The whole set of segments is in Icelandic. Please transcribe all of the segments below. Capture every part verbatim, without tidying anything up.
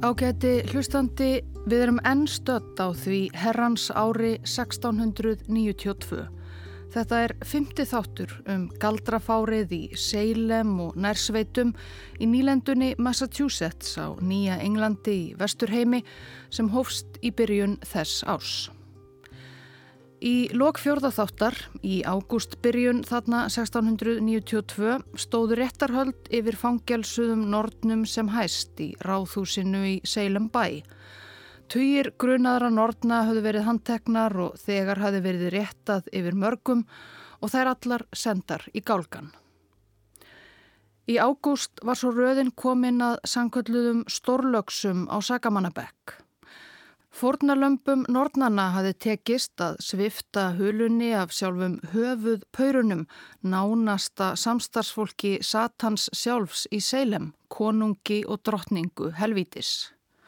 Ágæti hlustandi, við erum enn stödd á því herrans ári sextán hundruð níutíu og tvö. Þetta er fimmti þáttur um galdrafárið í Salem og nærsveitum í nýlendunni Massachusetts á Nýja Englandi í Vesturheimi sem hófst í byrjun þess árs. Í lok fjórða þáttar, í ágústbyrjun þarna sextán hundruð níutíu og tvö, stóðu réttarhöld yfir fangelsuðum nornum sem hæst í ráðhúsinu í Salem bæ. Tugir grunaðra norna höfðu verið handteknar og þegar hafði verið réttað yfir mörgum og þær allar sendar í gálgan. Í ágúst var svo röðin komin að sannkölluðum stórlöxum á Sakamannabekk. Fórnarlömbum nornanna hafði tekist að svifta hulunni af sjálfum höfuð paurunum, nánasta samstarfsfólki Satans sjálfs í Salem, konungi og drottningu helvítis.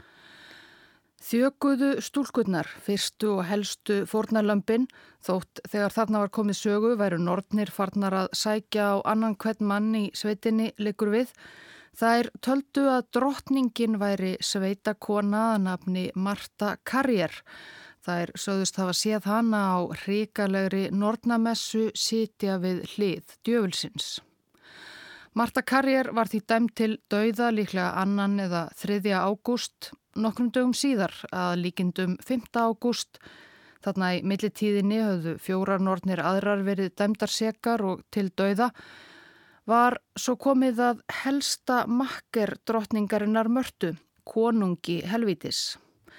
Þjökuðu stúlkurnar, fyrstu og helstu fórnarlömbin, þótt þegar þarna var komið sögu væru nornir farnar að sækja á annan hvern mann í sveitinni liggur við. Þær töldu að drottningin væri sveitakona að nafni Martha Carrier. Þær sögðust hafa séð hana á hrikalegri nornamessu sitja við hlið djöfulsins. Martha Carrier var því dæmd til dauða líklega annan eða þriðja ágúst, nokkrum dögum síðar að líkindum fimmta ágúst. Þarna í millitíðinni höfðu fjórar nornir aðrar verið dæmdar sekar og til dauða. Var svo komið að helsta makker drottningarinnar Mörtu, konungi helvítis.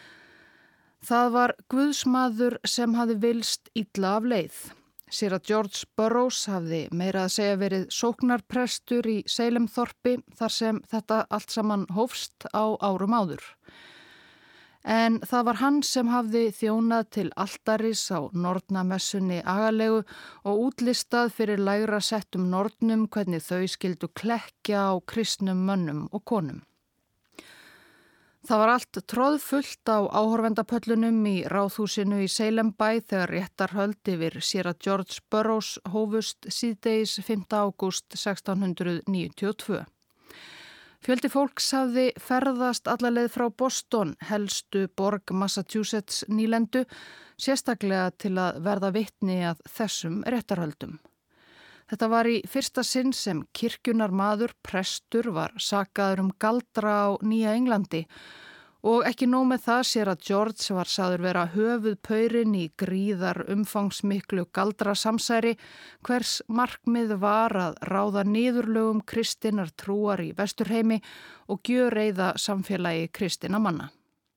Það var guðsmaður sem hafði vilst illa af leið. Séra George Burroughs hafði meira að segja verið sóknarprestur í Salem-þorpi þar sem þetta allt saman hófst á árum áður. En það var hann sem hafði þjónað til altaris á nornamessunni agalegu og útlistað fyrir lægra settum nornum hvernig þau skildu klekkja á kristnum mönnum og konum. Það var allt troðfullt á áhorfendapöllunum í ráðhúsinu í Salem bæ þegar réttarhöld yfir séra George Burroughs hófust síðdegis fimmta ágúst sextán hundruð níutíu og tvö. Fjöldi fólks hafði ferðast alla leið frá Boston, helstu borg Massachusetts nýlendu, sérstaklega til að verða vitni að þessum réttarhöldum. Þetta var í fyrsta sinn sem kirkjunar maður, prestur, var sakaður um galdra á Nýja Englandi og ekki nóg með það sér að George var sagður vera höfuð paurinn í gríðar umfangsmiklu galdrasamsæri hvers markmið var að ráða niðurlögum kristinnar trúar í Vesturheimi og gjöreiða samfélagi kristinna manna.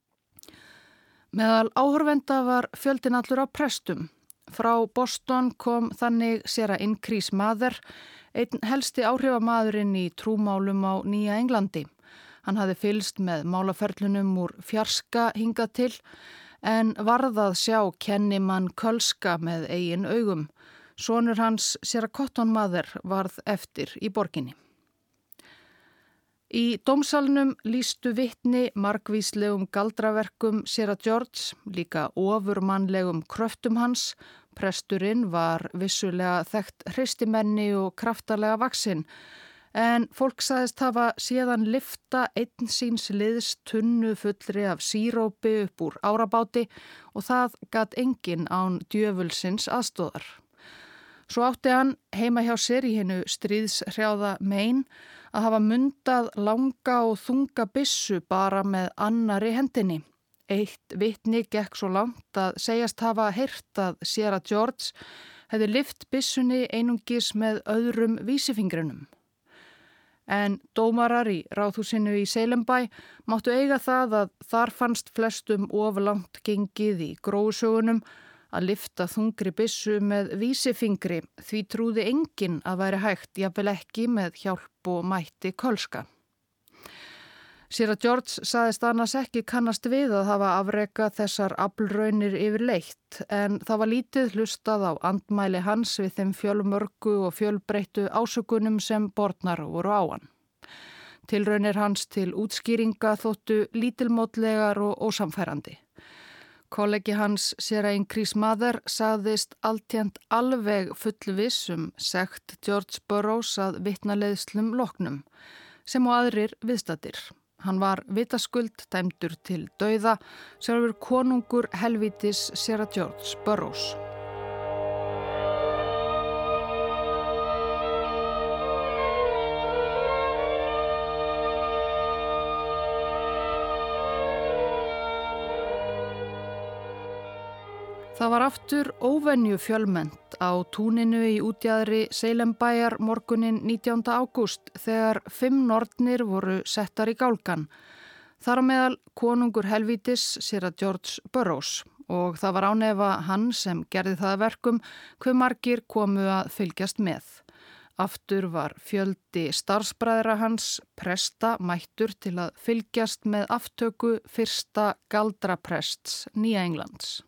Meðal áhorfenda var fjöldin allur á prestum. Frá Boston kom þannig séra Increase Mather, einn helsti áhrifamaðurinn í trúmálum á Nýja Englandi. Hann hafði fylgst með málaferlunum úr fjarska hingað til en varðað sjá kennimann Kölska með eigin augum. Sonur hans, séra Cotton Mather, varð eftir í borginni. Í dómsalnum lýstu vitni margvíslegum galdraverkum séra George, líka ofurmannlegum kröftum hans. Presturinn var vissulega þekkt hreistimenni og kraftalega vaxinn. En fólk sagðist hafa séðan lyfta einn síns liðs tunnu fullri af sírópi upp úr árabáti og það gat enginn án djöfulsins aðstóðar. Svo átti hann heima hjá sér í hinu stríðshrjáða Maine að hafa mundað langa og þunga byssu bara með annari hendinni. Eitt vitni gekk svo langt að segjast hafa heyrt að séra George hefði lyft byssunni einungis með öðrum vísifingrinum. En dómarar í ráðhúsinu í Salem bæ máttu eiga það að þar fannst flestum of langt gengið í gróusögunum að lyfta þungri byssu með vísifingri því trúði enginn að væri hægt jafnvel ekki með hjálp og mætti Kölska. Séra George sagðist annars ekki kannast við að hafa afrekað þessar aflraunir yfirleitt en það var lítið hlustað á andmæli hans við þeim fjölmörgu og fjölbreyttu ásökunum sem bornar voru á hann. Tilraunir hans til útskýringa þóttu lítilmótlegar og ósamfærandi. Kollegi hans, séra Increase Mather, sagðist alltént alveg fullviss um sekt George Burroughs að vitnaleiðslum loknum, sem og aðrir viðstaddir. Hann var vitaskuld dæmdur til dauða, sjálfur konungur helvítis séra George Burroughs. Það var aftur óvenju fjölmennt á túninu í útjaðri Seylembæjar morguninn nítjánda ágúst þegar fimm nornir voru settar í gálgan. Þar á meðal konungur helvítis séra George Burroughs og það var ánefa hann sem gerði það að verkum hve margir komu að fylgjast með. Aftur var fjöldi starfsbræðra hans presta mættur til að fylgjast með aftöku fyrsta galdraprests Nýja Englands.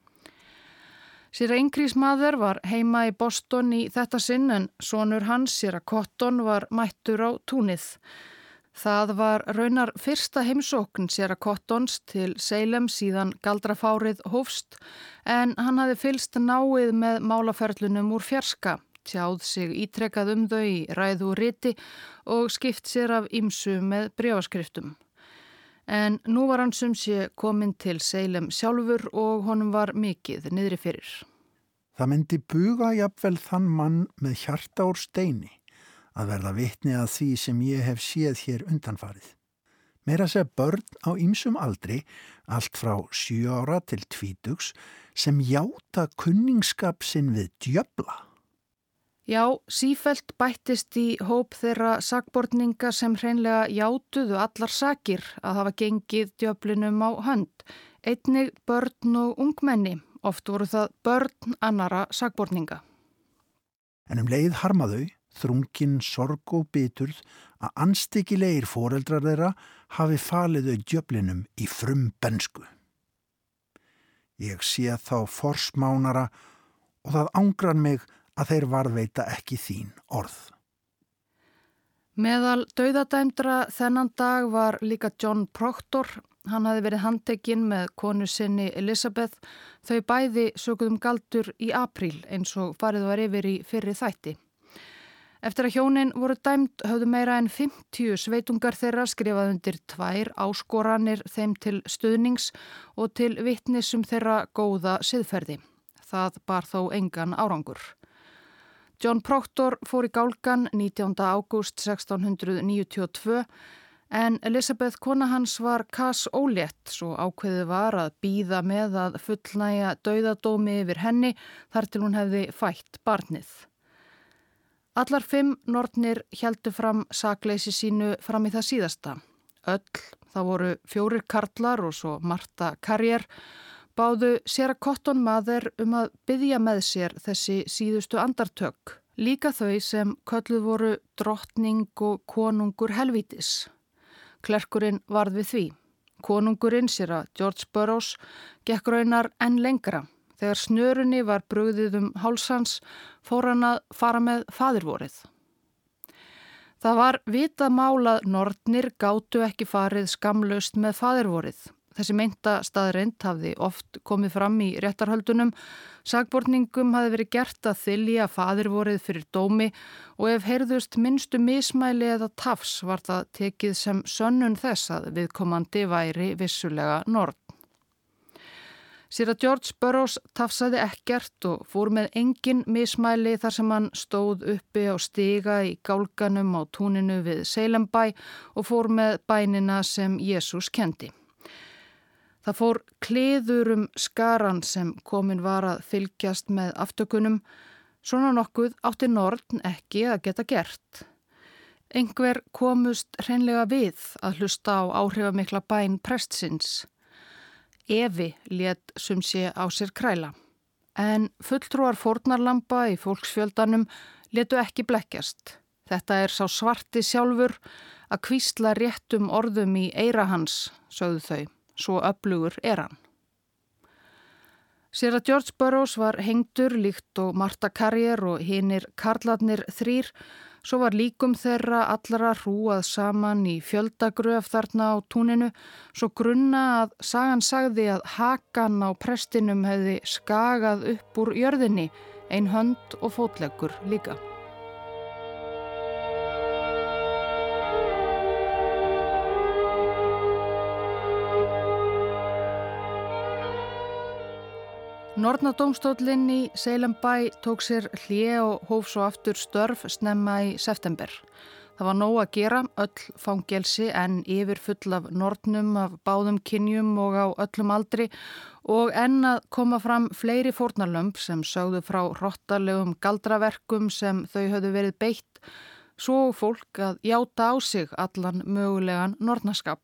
Séra Increase Mather var heima í Boston í þetta sinn en sonur hans, séra Cotton, var mættur á túnið. Það var raunar fyrsta heimsókn séra Cottons til Salem síðan galdrafárið hófst en hann hafði fylgst náið með málaferlunum úr fjarska, tjáð sig ítrekað um þau í ræðu og riti og skipt sér af ýmsu með bréfaskriftum. En nú var hann sem sé kominn til Salem sjálfur og honum var mikið niðri fyrir. Það myndi buga jafnvel þann mann með hjarta úr steini að verða vitni að því sem ég hef séð hér undanfarið. Meira segja börn á ýmsum aldri, allt frá sjö ára til tvítugs, sem játa kunningsskap sinn við djöfla. Já, sífellt bættist í hóp þeirra sakborninga sem hreinlega játuðu allar sakir að hafa gengið djöflinum á hönd. Einnig börn og ungmenni, oft voru það börn annara sakborninga. En um leið harmaðu, þrungin sorg og biturð að anstíkilegir foreldrar þeirra hafi falið þau djöflinum í frumbensku. Ég sé þá forsmánara og það angrar mig að þeir varðveita ekki þín orð. Meðal dauðadæmdra þennan dag var líka John Proctor. Hann hafði verið handtekinn með konu sinni Elizabeth. Þau bæði sökuðum galdur í apríl eins og farið var yfir í fyrri þætti. Eftir að hjónin voru dæmd höfðu meira en fimmtíu sveitungar þeirra skrifað undir tvær áskoranir þeim til stuðnings og til vitnis um þeirra góða siðferði. Það bar þó engan árangur. John Proctor fór í gálgan nítjánda ágúst sextán hundruð níutíu og tvö en Elizabeth kona hans var kas ólétt svo ákveðið var að bíða með að fullnægja dauðadómi yfir henni þar til hún hefði fætt barnið. Allar fimm nornir héldu fram sakleysi sínu fram í það síðasta. Öll, það voru fjórir karlar og svo Martha Carrier, báðu séra Cotton Mather um að biðja með sér þessi síðustu andartök, líka þau sem kölluð voru drottning og konungur helvítis. Klerkurinn varð við því. Konungurinn, séra George Burroughs, gekk raunar enn lengra. Þegar snörunni var brugðið um hálsans, fór hann að fara með faðirvorið. Það var vitað mál að nornir gátu ekki farið skamlaust með faðirvorið. Þessi meinta staðreind hafði oft komið fram í réttarhöldunum. Sakborningum hafði verið gert að þylja faðirvorið fyrir dómi og ef heyrðust minnstu mismæli eða tafs var það tekið sem sönnun þess að viðkomandi væri vissulega norn. Séra George Burroughs tafsaði ekkert og fór með engin mismæli þar sem hann stóð uppi á stiga í gálganum á túninu við Seylembæ og fór með bænina sem Jesús kendi. Það fór kliður um skaran sem komin var að fylgjast með aftökunum. Svona nokkuð átti norn ekki að geta gert. Einhver komust hreinlega við að hlusta á áhrifamikla bæn prestsins. Evi lét sum sé á sér kræla. En fulltrúar fórnarlamba í fólksfjöldanum létu ekki blekkjast. Þetta er sá svarti sjálfur að hvísla réttum orðum í eyra hans, sögðu þau. Svo öflugur er hann. Séra George Burroughs var hengdur líkt og Martha Carrier og hinir karlarnir þrír, svo var líkum þeirra allra hrúað saman í fjöldagröf þarna á túninu, svo grunna að sagan sagði að hakan á prestinum hefði skagað upp úr jörðinni, ein hönd og fótleggur líka. Nornadómstóllinn í Seilumbæ tók sér hlé og hóf svo aftur störf snemma í september. Það var nóg að gera, öll fangelsi en yfirfull af nornum af báðum kynjum og á öllum aldri og enn að koma fram fleiri fórnarlömb sem sögðu frá hrottalegum galdraverkum sem þau höfðu verið beitt, svo fólk að játa á sig allan mögulegan nornaskap.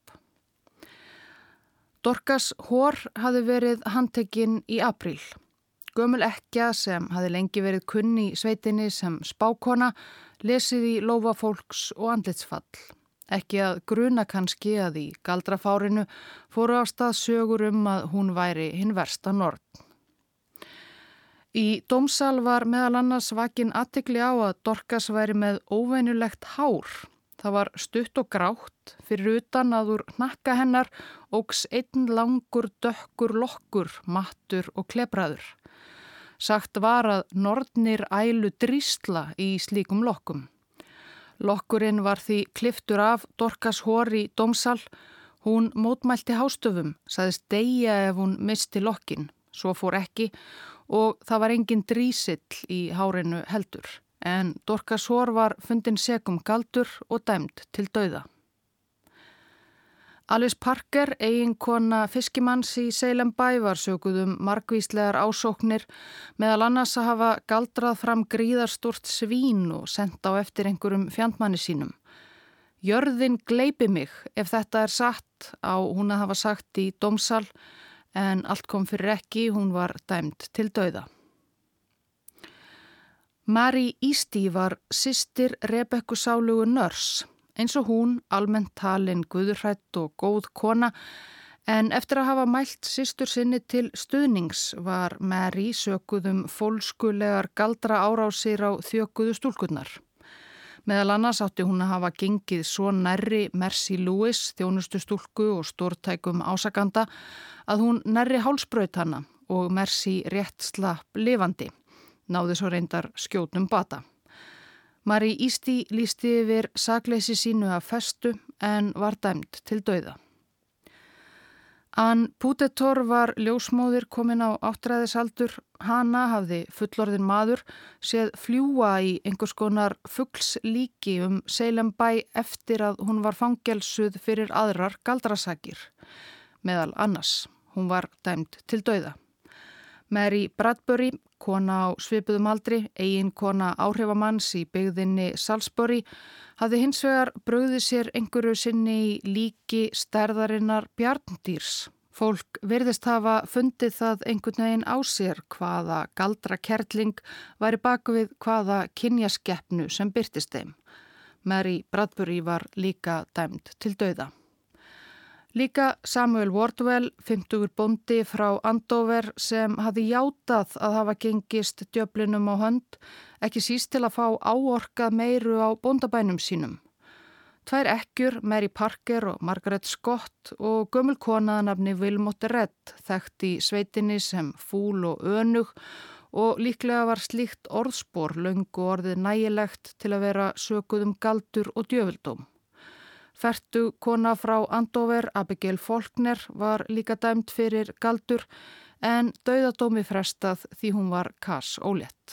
Dorcas Hoare hafði verið handtekinn í apríl. Gömul ekkja sem hafði lengi verið kunn í sveitinni sem spákona, lesið í lófa fólks og andlitsfall. Ekki að gruna kannski að í galdrafárinu fóru á stað sögur um að hún væri hinn versta norn. Í dómsal var meðal annars vakin athygli á að Dorcas væri með óvenjulegt hár. Það var stutt og grátt, fyrir utan að úr hnakka hennar óks einn langur, dökkur lokkur, mattur og klepraður. Sagt var að nornir ælu drísla í slíkum lokkum. Lokkurinn var því klipptur af Dorcas Hoare í dómsal. Hún mótmælti hástöfum, sagðist deyja ef hún misti lokkin. Svo fór ekki og það var engin drísill í hárinu heldur. En Dorcas Hoare var fundin segum galdur og dæmd til dauða. Alice Parker, eiginkona fiskimanns í Seilumbæ, var sökuð um margvíslegar ásóknir, meðal annars að hafa galdrað fram gríðarstort svín og sent á eftir einhverjum fjandmanni sínum. Jörðin gleypi mig ef þetta er satt, á hún að hafa sagt í dómsal, en allt kom fyrir ekki, hún var dæmd til dauða. Mary Eastie var systir Rebekku sálugu nörs, eins og hún almennt talin guðhrædd og góð kona, en eftir að hafa mælt systur sinni til stuðnings var Mary sökuð um fólskulegar galdra árásir á þjökuðu stúlkurnar. Meðal annars átti hún að hafa gengið svo nærri Mercy Lewis, þjónustu stúlku og stórtækum ásakanda, að hún nærri hálsbraut hana og Mercy rétt slapp lifandi. Náði svo reyndar skjótum bata. Mary Eastie lýsti yfir sakleysi sínu af festu en var dæmd til dauða. Ann Pudetor var ljósmóðir komin á áttræðisaldur. Hana hafði fullorðin maður séð fljúa í einhvers konar fuglslíki um Seilumbæ eftir að hún var fangelsuð fyrir aðrar galdrasakir. Meðal annars, hún var dæmd til dauða. Mary Bradbury, kona á svipuðum aldri, eiginkona áhrifamanns í byggðinni Salisbury, hafði hins vegar brugðið sér einhverju sinni í líki stærðarinnar bjarndýrs. Fólk virðist hafa fundið það einhvern veginn á sér hvaða galdrakerling væri bak við hvaða kynjaskeppnu sem birtist þeim. Mary Bradbury var líka dæmd til dauða. Líka Samuel Wardwell, fimmtugur bóndi frá Andover sem hafði játað að hafa gengist djöflinum á hönd, ekki síst til að fá áorkað meiru á bóndabænum sínum. Tvær ekkjur, Mary Parker og Margaret Scott og gömul kona að nafni Wilmot Redd, þekkt í sveitinni sem fúl og önug og líklega var slíkt orðspor löngu orðið nægilegt til að vera sökuð um galdur og djöfuldóm. Fertu kona frá Andover, Abigail Faulkner, var líka dæmd fyrir galdur en dauðadómi frestað því hún var kass ólétt.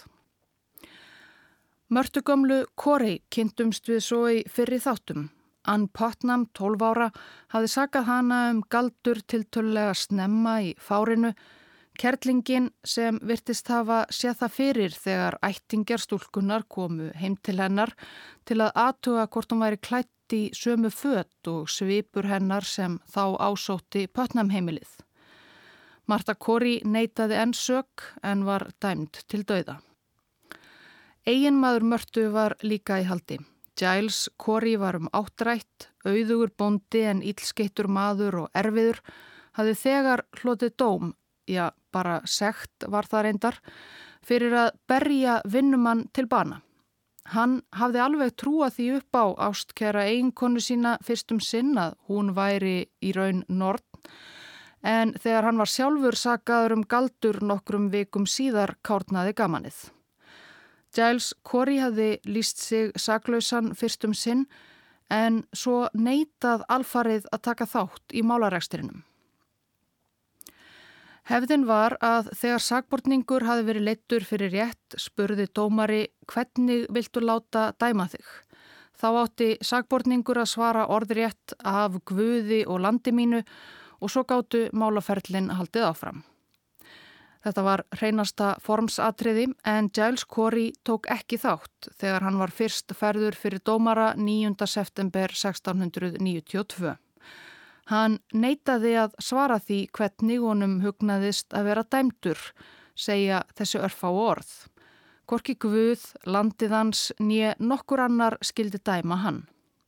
Mörtugömlu Corey kynntumst við svo í fyrri þáttum. Ann Putnam, tólf ára, hafði sakað hana um galdur tiltölulega snemma í fárinu. Kerlingin sem virtist hafa séð það fyrir þegar ættingjar stúlkunnar komu heim til hennar til að athuga hvort hún væri klædd í sömu föt og svipur hennar sem þá ásótti Putnam heimilið. Martha Corey neitaði enn sök en var dæmd til dauða. Eiginmaður Mörtu var líka í haldi. Giles Corey var um áttrætt, auðugur bóndi en illskeittur maður og erfiður, hafði þegar hlotið dóm, já bara sekt var það reyndar, fyrir að berja vinnumann til bana. Hann hafði alveg trúað því upp á ástkæra eiginkonu sína fyrst um sinn að hún væri í raun norn, en þegar hann var sjálfur sakaður um galdur nokkrum vikum síðar kárnaði gamanið. Giles Corey hafði lýst sig saklausan fyrst um sinn, en svo neitað alfarið að taka þátt í málarekstrinum. Hefðin var að þegar sakborningur hafi verið leiddur fyrir rétt spurði dómari hvernig viltu láta dæma þig. Þá átti sakborningur að svara orðrétt af guði og landi mínu og svo gátu málaferlin haldið áfram. Þetta var hreinasta formsatriði en Giles Corey tók ekki þátt þegar hann var fyrst færður fyrir dómara níunda september sextán hundruð níutíu og tvö. Hann neitaði að svara því hvernig honum hugnaðist að vera dæmdur, segja þessi örfáu orð. Hvorki guð, landið hans né nokkur annar skildi dæma hann.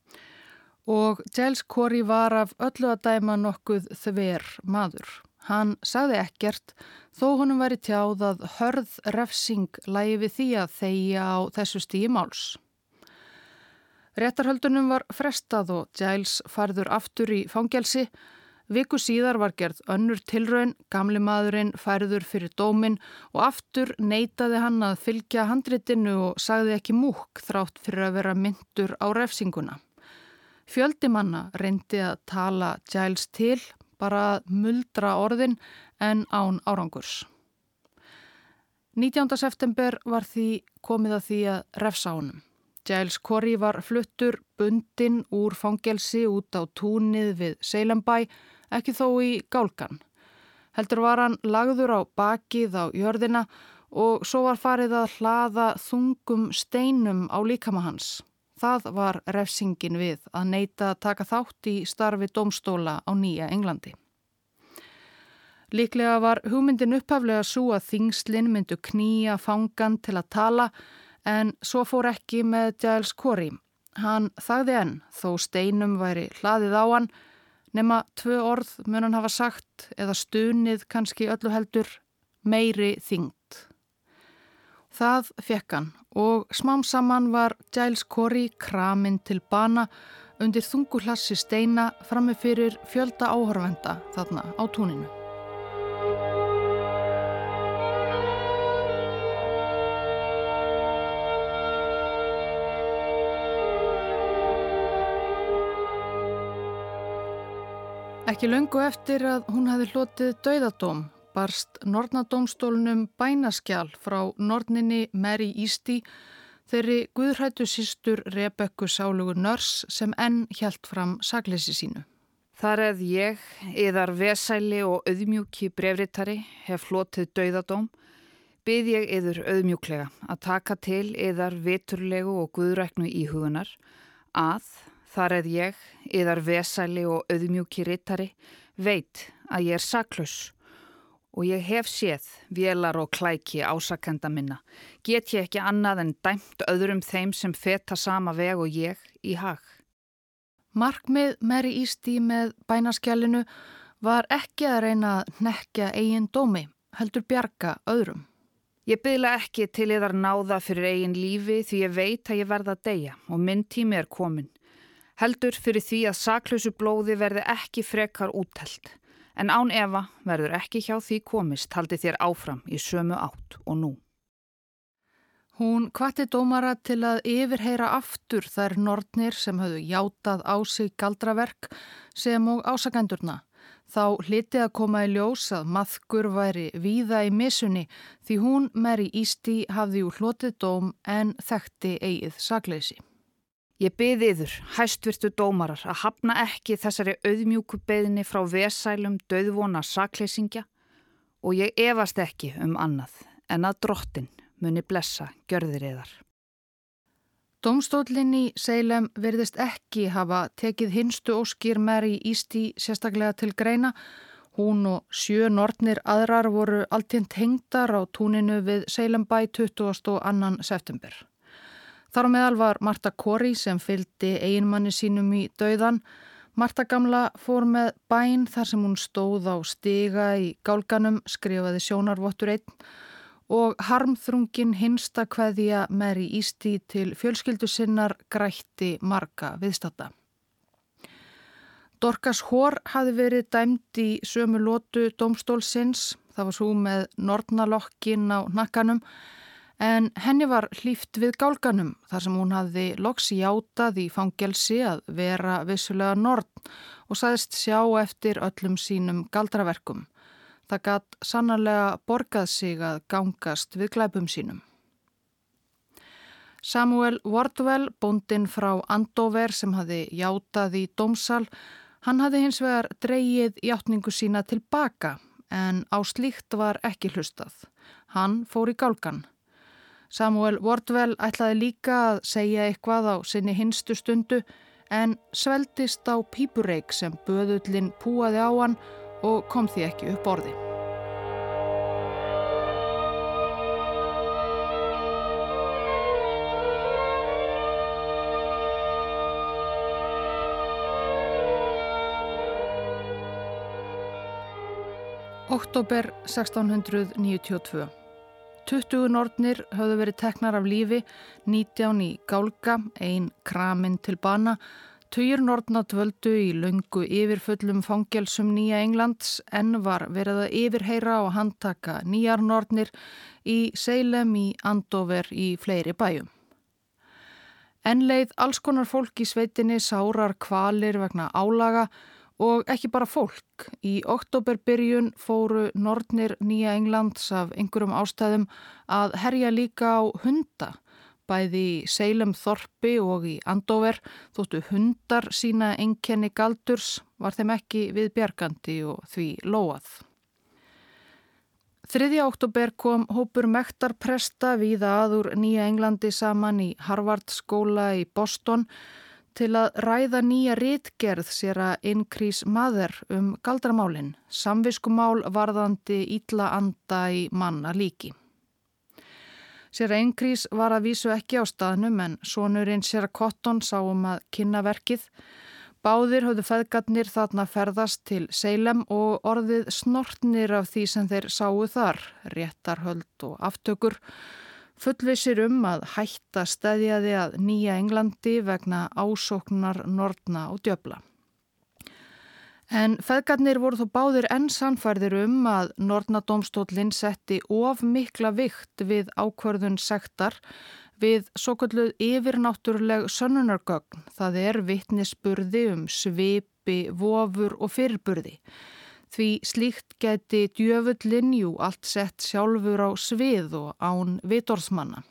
Og Giles Corey var af öllu að dæma nokkuð þver maður. Hann sagði ekkert þó honum væri tjáð að hörð refsing lægi við því að þegja á þessu stigi máls. Réttarhöldunum var frestað og Giles færður aftur í fangelsi. Viku síðar var gerð önnur tilraun, gamli maðurinn færður fyrir dóminn og aftur neitaði hann að fylgja handritinu og sagði ekki múkk þrátt fyrir að vera myndur á refsinguna. Fjöldi manna reyndi að tala Giles til, bara að muldra orðin en án árangurs. nítjánda september var því komið að því að refsa honum. Giles Corey var fluttur bundinn úr fangelsi út á túnið við Seilenbæ, ekki þó í gálgan. Heldur var hann lagður á bakið á jörðina og svo var farið að hlaða þungum steinum á líkama hans. Það var refsingin við að neita að taka þátt í starfi dómstóla á Nýja Englandi. Líklega var hugmyndin upphaflega svo að þingslin myndu knýja fangan til að tala, en svo fór ekki með Giles Corey. Hann þagði enn þó steinum væri hlaðið á hann, nema tvö orð mun hann hafa sagt eða stunið kannski öllu heldur meiri þyngd. Það fekk hann og smám saman var Giles Corey kraminn til bana undir þunguhlassi steina frammi fyrir fjölda áhorfenda þarna á túninu. Ekki löngu eftir að hún hefði hlotið dauðadóm barst Nornadómstólnum bænaskjal frá norninni Mary Easty, þeirri guðhræddu systur Rebekku sálugu nörs sem enn hélt fram sakleysi sínu. Þar eð ég, yðar vesæli og auðmjúki brefritari, hef hlotið dauðadóm, bið ég yður auðmjúklega að taka til yðar viturlegu og guðræknu íhugunar að þar eð ég, yðar vesæli og auðmjúki ritari, veit að ég er saklaus og ég hef séð vélar og klæki ásakenda minna. Get ég ekki annað en dæmt öðrum þeim sem feta sama veg og ég í hag. Markmið Mary Easty með bænaskjalinu var ekki að reyna að hnekkja eigin dómi, heldur bjarga öðrum. Ég biðla ekki til yðar náða fyrir eigin lífi því ég veit að ég verða að deyja og minn tími er komin. Heldur fyrir því að saklausu blóði verði ekki frekar úttelt, en án efa verður ekki hjá því komist haldi þér áfram í sömu átt og nú. Hún hvatti dómara til að yfirheyra aftur þær nornir sem höfðu játað á sig galdraverk sem og ásakendurna. Þá hlyti að koma í ljós að maðkur væri víða í missunni því hún Mary Easty hafði jú hlotið dóm en þekkti eigið sakleysi. Ég bið yður, hæstvirtu dómarar, að hafna ekki þessari auðmjúku beiðni frá vesælum dauðvona sakleysingja og ég efast ekki um annað en að drottin muni blessa gjörðir yðar. Dómstóllinn í Salem virðist ekki hafa tekið hinstu óskir Mary Easty sérstaklega til greina. Hún og sjö nornir aðrar voru alltént hengdar á túninu við Seilenbæ tuttugasta og annan september. Þar á meðal var Martha Corey sem fylgdi eiginmanni sínum í dauðan. Martha gamla fór með bæn þar sem hún stóð á stiga í gálganum, skrifaði sjónarvottur einn og harmþrungin hinsta kveðja Mary Easty til fjölskyldu sinnar grætti marga viðstadda. Dorcas Hoare hafði verið dæmd í sömu lotu dómstólsins, það var svo með nornalokkin á hnakkanum, en henni var hlíft við gálganum þar sem hún hafði loks játað í fangelsi að vera vissulega norn og sagðist sjá eftir öllum sínum galdraverkum. Það gat sannarlega borgað sig að gangast við glæpum sínum. Samuel Wardwell, bóndinn frá Andover sem hafði játað í dómsal, hann hafði hins vegar dregið játningu sína tilbaka en á slíkt var ekki hlustað. Hann fór í gálgan. Samuel Wardwell ætlaði líka að segja eitthvað á sinni hinstu stundu en svelgdist á pípureik sem böðullinn púaði á hann og kom því ekki upp orði. Október sextán hundruð níutíu og tvö. tuttugu nornir höfðu verið teknar af lífi, nítján í gálga, ein kramin til bana. Tugir norna dvöldu í löngu yfirfullum fangelsum Nýja Englands en var verið að yfirheyra og handtaka nýjar nornir í Salem, í Andover, í fleiri bæjum. Enn leið alls konar fólk í sveitinni sárar kvalir vegna álaga og ekki bara fólk. Í októberbyrjun fóru nornir Nýja Englands af einhverjum ástæðum að herja líka á hunda. Bæði í Salem þorpi og í Andover þóttu hundar sína einkenni galdurs var þeim ekki viðbjargandi og því lóað. þriðja október kom hópur mektarpresta víða að úr Nýja Englandi saman í Harvard skóla í Boston til að ræða nýja ritgerð séra Increase Mather um galdramálin, samviskumál varðandi illa anda í manna líki. Séra Increase var að vísu ekki á staðnum en sonurinn séra Cotton sá um að kynna verkið. Báðir höfðu feðgarnir þarna ferðast til Salem og orðið snortnir af því sem þeir sáu þar, réttarhöld og aftökur, fullvissir um að hætta steðjaði að Nýja Englandi vegna ásóknar norna og djöfla. En feðgarnir voru þó báðir enn sannfærðir um að nornadómstóllinn setti of mikla vikt við ákvörðun sektar við svokölluð yfirnáttúruleg sönnunargögn, það er vitnisburði um svipi, vofur og fyrirburði. Því slíkt gæti djöfullinn jú allt sett sjálfur á svið og án vitorðsmanna.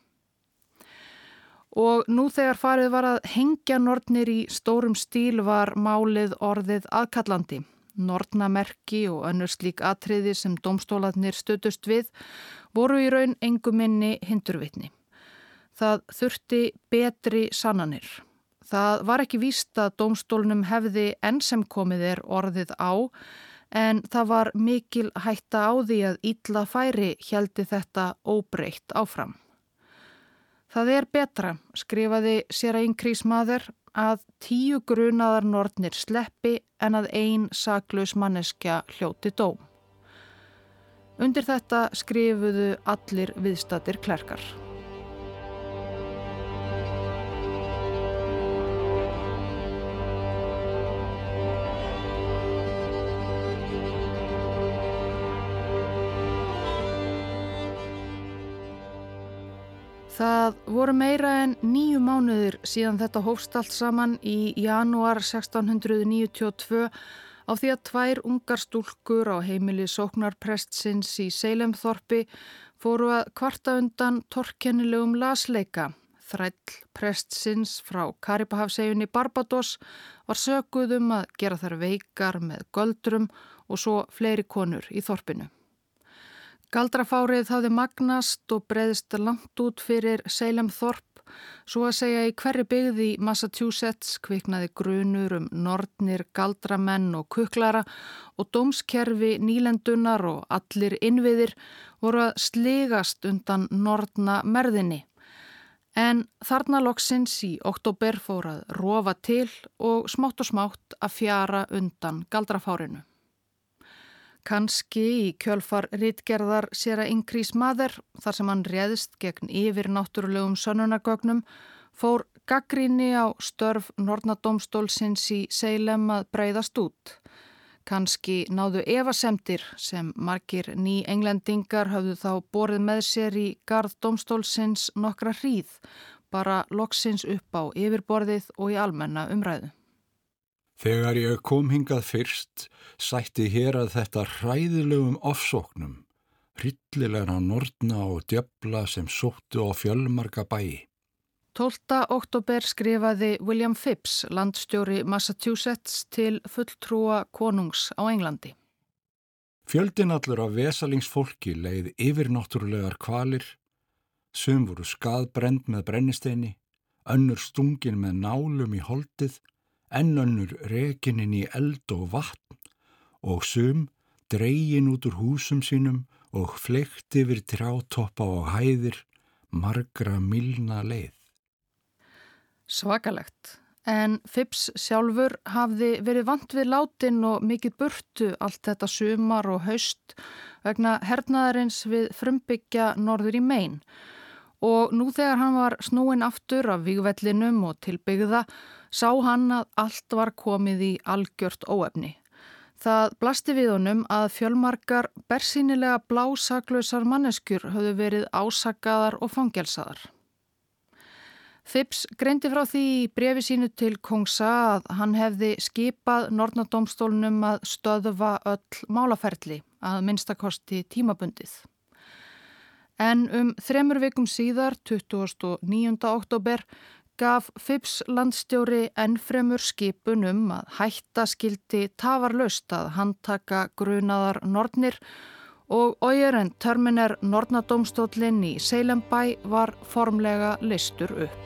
Og nú þegar farið var að hengja nornir í stórum stíl var málið orðið aðkallandi. Nornamerki og önnur slík atriði sem dómstólarnir stöddust við voru í raun engu minni hindurvitni. Það þurfti betri sannanir. Það var ekki víst að dómstólnum hefði enn sem komið er orðið á, en það var mikil hætta á því að illa færi héldi þetta óbreytt áfram. Það er betra, skrifaði séra Increase Mather, að tíu grunaðar nornir sleppi en að ein saklaus manneskja hljóti dóm. Undir þetta skrifuðu allir viðstaddir klerkar. Það voru meira en níu mánuðir síðan þetta hófst allt saman í janúar sextán hundruð níutíu og tvö á því að tvær ungar stúlkur á heimili sóknarprestsins í Salemþorpi fóru að kvarta undan torkennilegum lasleika. Þræll prestsins frá Karibahafseyjunni Barbados var sökuð um að gera þær veikar með göldrum og svo fleiri konur í þorpinu. Galdrafárið hafði magnast og breiðst langt út fyrir Salemþorp, svo að segja í hverri byggð í Massachusetts kviknaði grunur um nornir, galdramenn og kuklara og dómskerfi nýlendunar og allir innviðir voru að sligast undan norna merðinni. En þarna loksins í október fór að rofa til og smátt og smátt að fjara undan galdrafárinu. Kanski í kjölfar ritgerðar séra Increase Mather, þar sem hann réðst gegn yfirnáttúrulegum sönnunargögnum, fór gagnrýni á störf nornadómstólsins í Salem að breiðast út. Kanski náðu efasemdir sem margir ný englendingar höfðu þá borið með sér í garð dómstólsins nokkra hríð, bara loksins upp á yfirborðið og í almenna umræðu. Þegar ég kom hingað fyrst, sætti hér að þetta hræðilegum ofsóknum, hryllilega norna og djöfla sem sóttu á fjölmarga bæi. tólfta október skrifaði William Phips, landstjóri Massachusetts, til fulltrúa konungs á Englandi. Fjöldin allur af vesalingsfólki leið yfirnáttúrulegar kvalir, sum voru skaðbrend með brennisteini, önnur stungin með nálum í holdið, enn önnur rekin inn í eld og vatn og sum dregin út úr húsum sínum og fleygt yfir trjátoppa og hæðir margra milna leið. Svakalegt, en Phips sjálfur hafði verið vant við látin og mikið burtu allt þetta sumar og haust vegna hernaðarins við frumbyggja norður í Maine. Og nú þegar hann var snúinn aftur af vígvellinum og til byggða, sá hann að allt var komið í algjört óefni. Það blasti við honum að fjölmargar bersýnilega blásaklausar manneskjur höfðu verið ásakaðar og fangelsaðar. Phips greindi frá því í bréfi sínu til kóngsa að hann hefði skipað Nornadómstólnum að stöðva öll málaferli, að minnstakosti tímabundið. En um þremur vikum síðar, tuttugasta og níunda október, gaf Phips landstjóri ennfremur skipun um að hætta skildi tafarlaust að handtaka grunaðar nornir og Oier and Terminer Nornadómstóllinn í Salembæ var formlega leystur upp.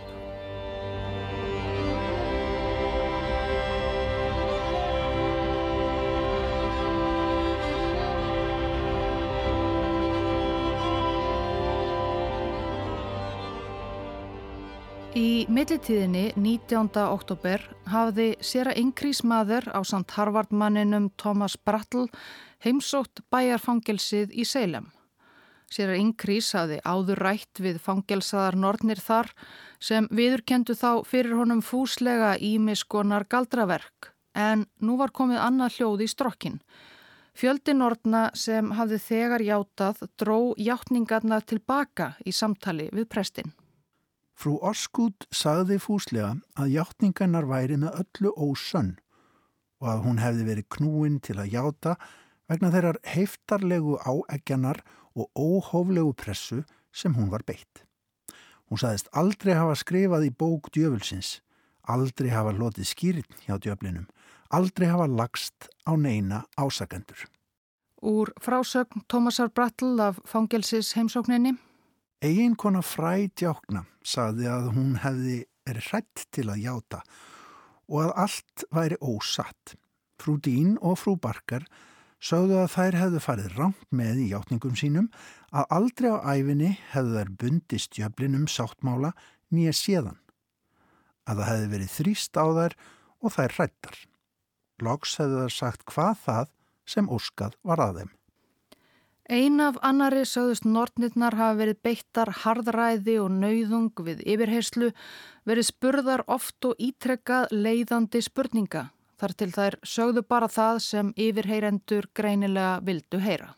Í millitíðinni nítjánda október hafði séra Increase Mather ásamt Harvard-manninum Thomas Brattle heimsótt bæjarfangelsið í Salem. Séra Increase hafði áður rætt við fangelsaðar nornir þar sem viðurkendu þá fyrir honum fúslega ýmis konar galdraverk, en nú var komið annað hljóð í strokkin. Fjöldi norna sem hafði þegar játað dró játningarnar tilbaka í samtali við prestinn. Frú Osgood sagði fúslega að játningarnar væri með öllu ósönn og að hún hefði verið knúin til að játa vegna þeirrar heiftarlegu áeggjanar og óhóflegu pressu sem hún var beitt. Hún sagðist aldrei hafa skrifað í bók djöfulsins, aldrei hafa hlotið skýrn hjá djöflinum, aldrei hafa lagst á neina ásakendur. Úr frásögn Thomasar Brattle af fangelsis heimsókninni. Eiginkona Fræ djákna sagði að hún hefði verið hrædd til að játa og að allt væri ósatt. Frú Dean og frú Barker sögðu að þær hefðu farið rangt með í játningum sínum, að aldrei á ævinni hefðu þær bundist djöflinum sáttmála nýja séðan, að það hefði verið þrýst á þær og þær hræddar. Loks hefðu þær sagt hvað það sem óskað var að þeim. Ein af annari sögðust nornirnar hafa verið beittar harðræði og nauðung við yfirheyslu, verið spurðar oft og ítrekkað leiðandi spurninga, þar til þær sögðu bara það sem yfirheyrendur greinilega vildu heyra.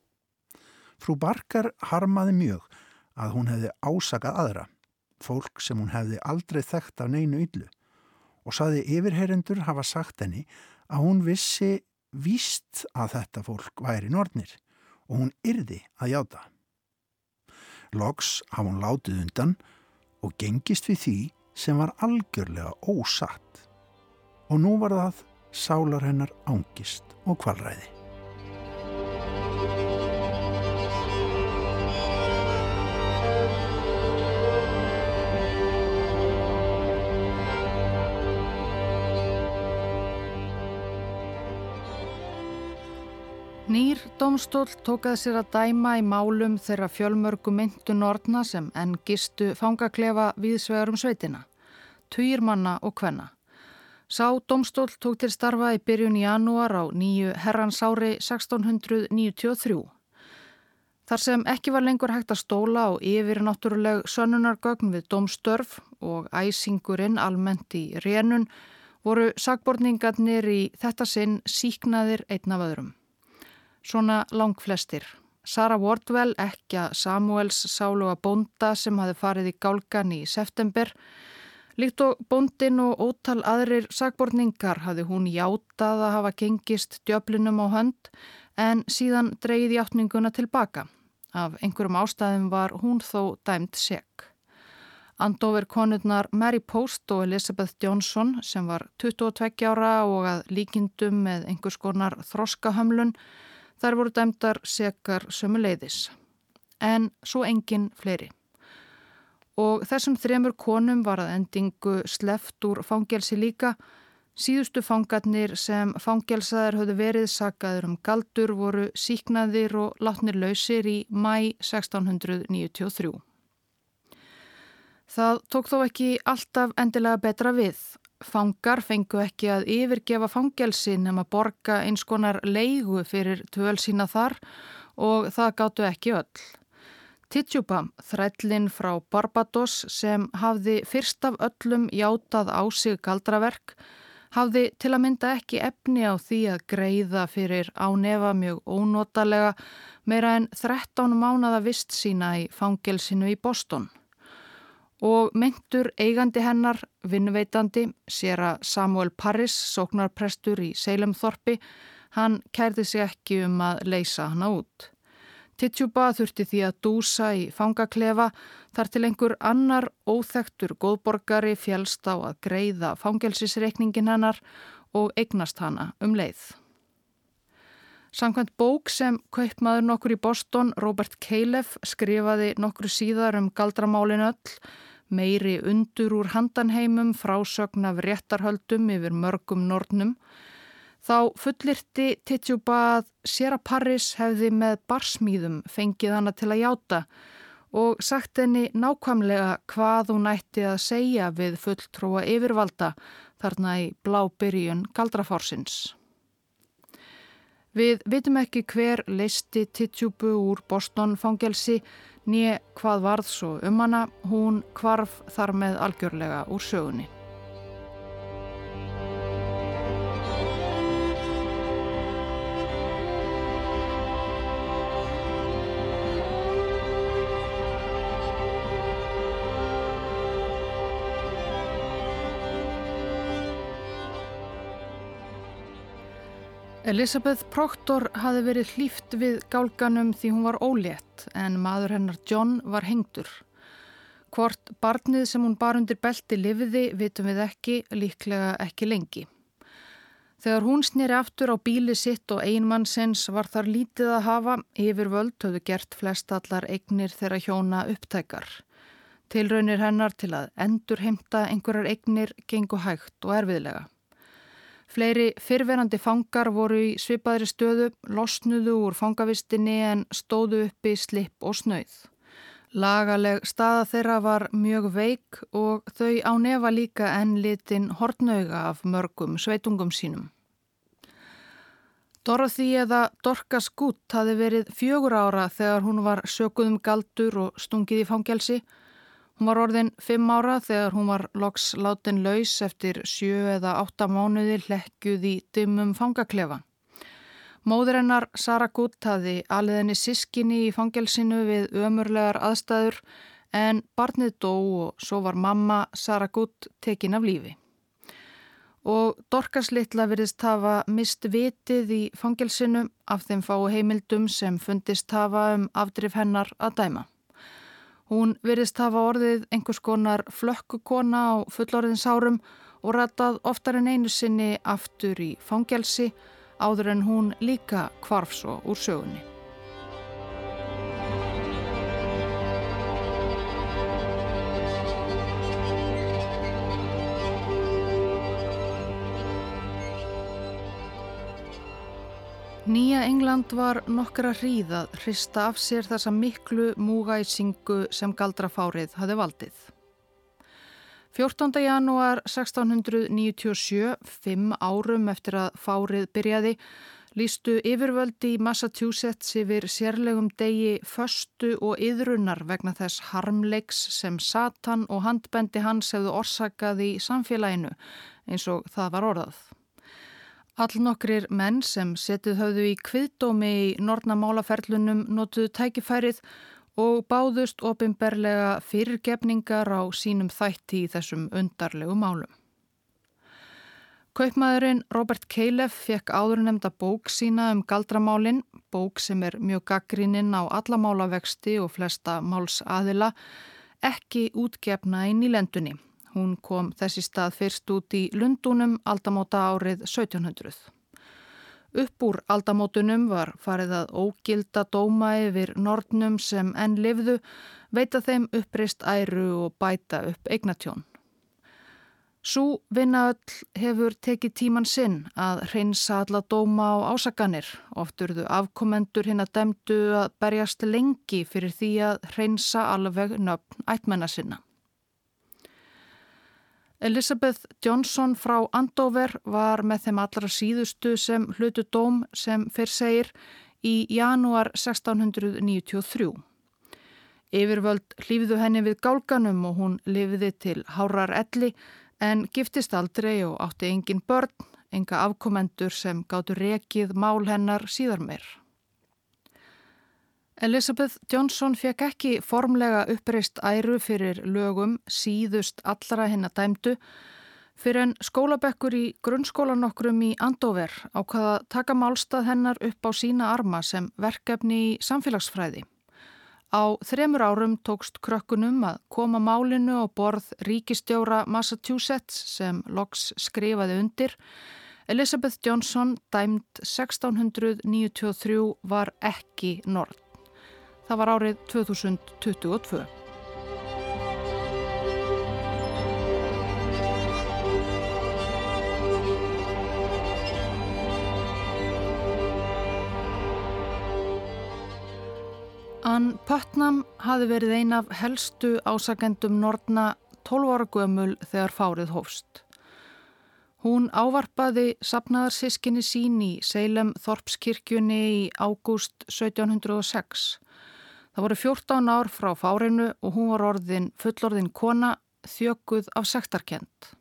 Frú Barker harmaði mjög að hún hefði ásakað aðra, fólk sem hún hefði aldrei þekkt af neinu illu, og sagði yfirheyrendur hafa sagt henni að hún vissi víst að þetta fólk væri nornir og hún yrði að játa. Loks hafa hún látið undan og gengist við því sem var algjörlega ósatt. Og nú var það sálar hennar angist og kvalræði. Nýr dómstóll tók að sér að dæma í málum þeirra fjölmörgu meintu norna sem enn gistu fangaklefa víðsvegar um sveitina, tugir manna og kvenna. Sá dómstóll tók til starfa í byrjun janúar á nýju herrans ári sextán hundruð níutíu og þrjú. Þar sem ekki var lengur hægt að stóla á yfirnáttúruleg sönnunargögn við dómstörf og æsingurinn almennt í rénun, voru sakborningarnir í þetta sinn sýknaðir einn af öðrum. Svona langflestir. Sarah Wardwell, ekkja Samuels sáluga bónda sem hafði farið í gálgan í september, Líkt og bóndinn og ótal aðrir sakborningar hafði hún játað að hafa gengist djöflinum á hönd en síðan dregið játninguna tilbaka. Af einhverjum ástæðum var hún þó dæmd sek. Andover konurnar Mary Post og Elizabeth Johnson sem var tuttugu og tveggja ára og að líkindum með einhvers konar þroskahömlun, þær voru dæmdar sekar sömuleiðis. En svo engin fleiri. Og þessum þremur konum var að endingu sleppt úr fangelsi líka. Síðustu fangarnir sem fangelsaðir höfðu verið sakaður um galdur voru sýknaðir og látnir lausir í maí sextán hundruð níutíu og þrjú. Það tók þó ekki alltaf endilega betra við. Fangar fengu ekki að yfirgefa fangelsi nema borga eins konar leigu fyrir dvöl sína þar og það gátu ekki öll. Tituba, þrællinn frá Barbados sem hafði fyrst af öllum játað á sig galdraverk, hafði til að mynda ekki efni á því að greiða fyrir ánefa mjög ónotalega meira en þrettán mánaða vist sína í fangelsinu í Boston. Og meintur eigandi hennar, vinnuveitandi, séra Samuel Parris, sóknarprestur í Salemþorpi, hann kærði sig ekki um að leysa hana út. Tituba þurfti því að dúsa í fangaklefa þar til einhver annar óþekktur góðborgari félst á að greiða fangelsisreikningin hennar og eignast hana um leið. Samkvæmt bók sem kaupmaður nokkur í Boston, Robert Califf, skrifaði nokkru síðar um galdramálin öll, meiri undur úr handanheimum, frásögn af réttarhöldum yfir mörgum nornum. Þá fullyrti Tituba að séra Parris hefði með barsmíðum fengið hana til að játa og sagt henni nákvæmlega hvað hún ætti að segja við fulltrúa yfirvalda þarna í blábyrjun galdrafársins. Við vitum ekki hver leysti Titubu úr Boston fangelsi né hvað varð svo um hana, hún hvarf þar með algjörlega úr sögunni. Elizabeth Proctor hafði verið hlíft við gálganum því hún var ólétt en maður hennar John var hengdur. Hvort barnið sem hún bar undir belti lifði vitum við ekki, líklega ekki lengi. Þegar hún sneri aftur á bíli sitt og eiginmannsins var þar lítið að hafa, yfirvöld höfðu gert flest allar eignir þeirra hjóna upptækar. Tilraunir hennar til að endurheimta einhverjar eignir gengu hægt og erfiðlega. Fleiri fyrrverandi fangar voru í svipaðri stöðu, losnuðu úr fangavistinni en stóðu uppi slipp og snauð. Lagaleg staða þeirra var mjög veik og þau á nefa líka enn litin hornauga af mörgum sveitungum sínum. Dorothy eða Dorcas Good hafði verið fjögur ára þegar hún var sökuð um galdur og stungið í fangelsi. Hún var orðin fimm ára þegar hún var loks látin laus eftir sjö eða átta mánuði hlekkjuð í dimmum fangaklefa. Móðir hennar Sarah Good hafði alið henni systkini í fangelsinu við ömurlegar aðstæður en barnið dó og svo var mamma Sarah Good tekin af lífi. Og Dorcas litla virðist hafa mist vitið í fangelsinu af þeim fáu heimildum sem fundist hafa um afdrif hennar að dæma. Hún virðist hafa orðið einhvers konar flökkukona á fullorðinsárum og ratað oftar en einu sinni aftur í fangelsi áður en hún líka hvarf svo úr sögunni. Nýja England var nokkra hríð að hrista af sér þessa miklu múgæsingu sem galdrafárið hafði valdið. fjórtánda janúar sextán hundruð níutíu og sjö, fimm árum eftir að fárið byrjaði, lýstu yfirvöld í Massachusetts yfir sérlegum degi föstu og iðrunar vegna þess harmleiks sem Satan og handbendi hans hefðu orsakað í samfélaginu, eins og það var orðað. Allnokkrir menn sem setið höfðu í kviðdómi í norna málaferlunum notuðu tækifærið og báðust opinberlega fyrirgefningar á sínum þætti í þessum undarlegu málum. Kaupmaðurinn Robert Califf fekk áðurnemda bók sína um galdramálin, bók sem er mjög gagnrýnin á alla málavexti og flesta málsaðila, ekki útgefna í nýlendunni. Hún kom þess í stað fyrst út í Lundúnum aldamóta árið sautján hundruð. Upp úr aldamótunum var farið að ógilda dóma yfir nornum sem enn lifðu, veita þeim uppreist æru og bæta upp eignatjón. Sú vinna öll hefur tekið tíman sinn að hreinsa alla dóma á ásakanir. Oft urðu afkomendur hinna dæmdu að berjast lengi fyrir því að hreinsa alveg nöfn ættmenna sinna. Elizabeth Johnson frá Andover var með þeim allra síðustu sem hlutu dóm sem fyrr segir í janúar sextán hundruð níutíu og þrjú. Yfirvöld hlífðu henni við gálganum og hún lifði til hárrar elli en giftist aldrei og átti engin börn, enga afkomendur sem gátu rekið mál hennar síðar meir. Elizabeth Johnson fekk ekki formlega uppreist æru fyrir lögum síðust allra hinna dæmdu fyrir en skólabekkur í grunnskóla nokkrum í Andover ákvaða taka málstað hennar upp á sína arma sem verkefni í samfélagsfræði. Á þremur árum tókst krökkunum að koma málinu á borð ríkisstjóra Massachusetts sem loks skrifaði undir. Elizabeth Johnson, dæmd sextán hundruð níutíu og þrjú, var ekki norn. Það var árið tvö þúsund tuttugu og tvö. Ann Putnam hafði verið ein af helstu ásakendum norna tólf ára gömul þegar fárið hófst. Hún ávarpaði safnaðarsystkini sín í Salem Þorpskirkjunni í ágúst sautján hundruð og sex. Það voru fjórtán ár frá fárinu og hún var orðin fullorðin kona, þjökuð af sektarkennd.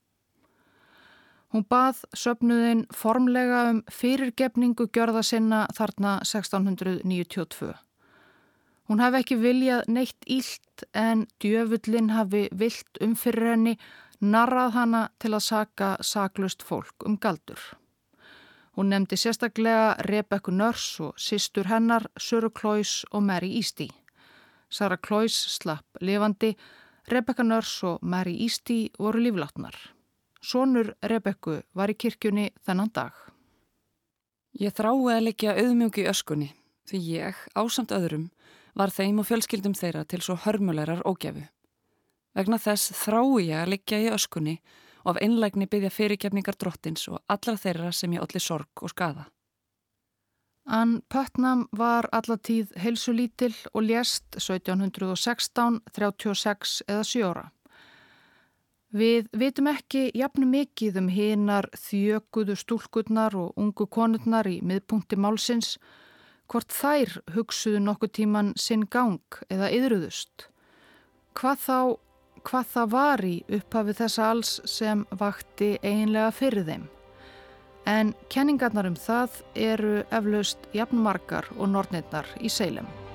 Hún bað söfnuðinn formlega um fyrirgefningu gjörða sinna þarna sextán hundruð níutíu og tvö. Hún hafi ekki viljað neitt illt en djöfullinn hafi villt um fyrir henni, narrað hana til að saka saklaust fólk um galdur. Hún nefndi sérstaklega Rebekku Nurse og systur hennar, Sarah Cloyce og Mary Easty. Sarah Cloyce slapp lifandi, Rebekka Nurse og Mary Easty voru líflátnar. Sonur Rebekku var í kirkjunni þennan dag. Ég þrái að liggja auðmjúk í öskunni, því ég, ásamt öðrum, var þeim og fjölskyldum þeirra til svo hörmulegar ógæfu. Vegna þess þrái ég að liggja í öskunni og af einlægni biðja fyrirgefningar drottins og allra þeirra sem ég olli sorg og skaða. Ann Putnam var alla tíð heilsulítil og lést sautján hundruð og sextán, þrjátíu og sex eða sjö ára. Við vitum ekki jafn mikið um hinar þjökuðu stúlkurnar og ungu konurnar í miðpunkti málsins, hvort þær hugsuðu nokkuð tíman sinn gang eða iðruðust. Hvað þá, hvað það var í upphafi þessa alls sem vakti eiginlega fyrir þeim. En kenningarnar um það eru eflaust jafn margar og nornirnar í Salem.